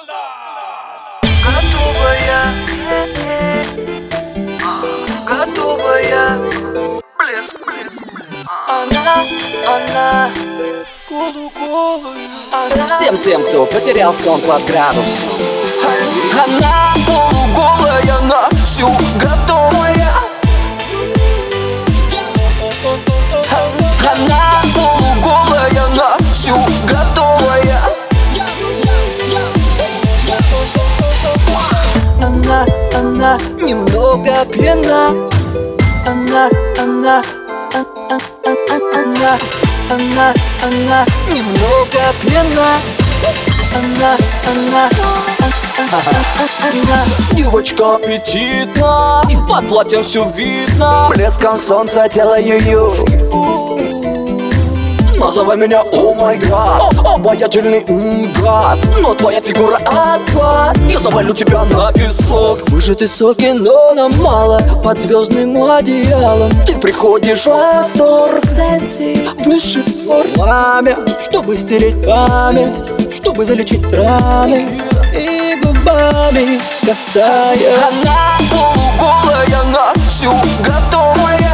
Готовая, блеск. Она полуголая. Всем тем, кто потерял сон под градусом. Она полуголая, она всю готовая. Она полуголая, она всю готовая. Она немного пьяна. Она немного пьяна. Девочка аппетитна, и под платьем все видно. Блеском солнца тело ее. Называй меня о май гад, обаятельный гад. Но твоя фигура отпад. Я завалю тебя на песок. Выжатый соки, но нам мало. Под звездным одеялом ты приходишь в восторг. Секси, высший сорт. Пламя, чтобы стереть память, чтобы залечить раны. И губами касаясь. Она полуголая, она всю готовая.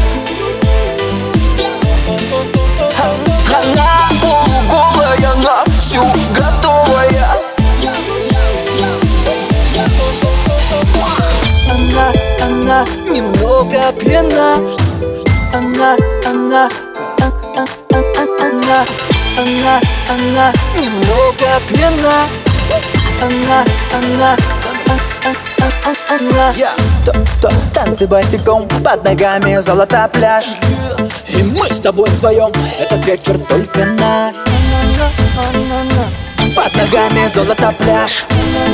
Она полуголая, она всю готовая. Она немного пьяна. Она немного пьяна. Танцы босиком, под ногами золото пляж. И мы с тобой вдвоем, этот вечер только наш. Под ногами золото пляж.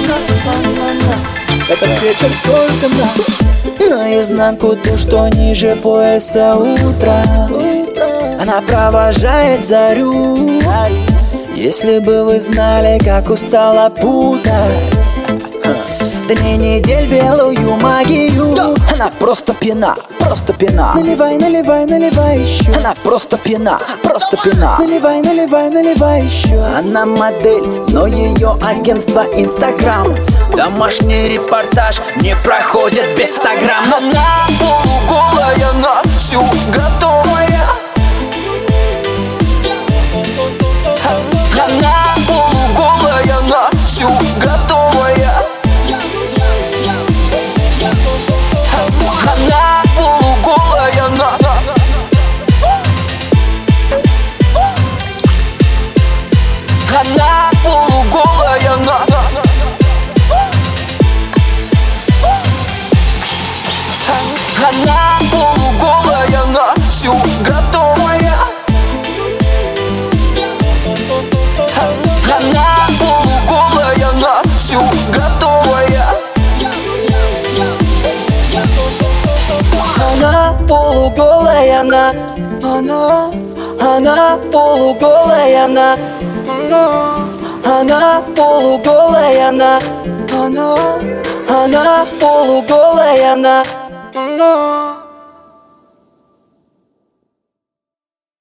Этот вечер только наш. Наизнанку то, что ниже пояса утра. Она провожает зарю. Если бы вы знали, как устала путать дни недель белую магию. Она просто пьяна, просто пьяна. Наливай, наливай, наливай еще. Она просто пьяна, просто пьяна. Наливай, наливай, наливай еще. Она модель, но ее агентство Инстаграм. Домашний репортаж не проходит без 100 грамм. Она полуголая, она всю готовая. Она полуголая, она всю готовая. Она полуголая, она полуголая, она полуголая, она всю готовая. Она полуголая, она всю готовая. Она полуголая, она полуголая, она полуголая, она полуголая,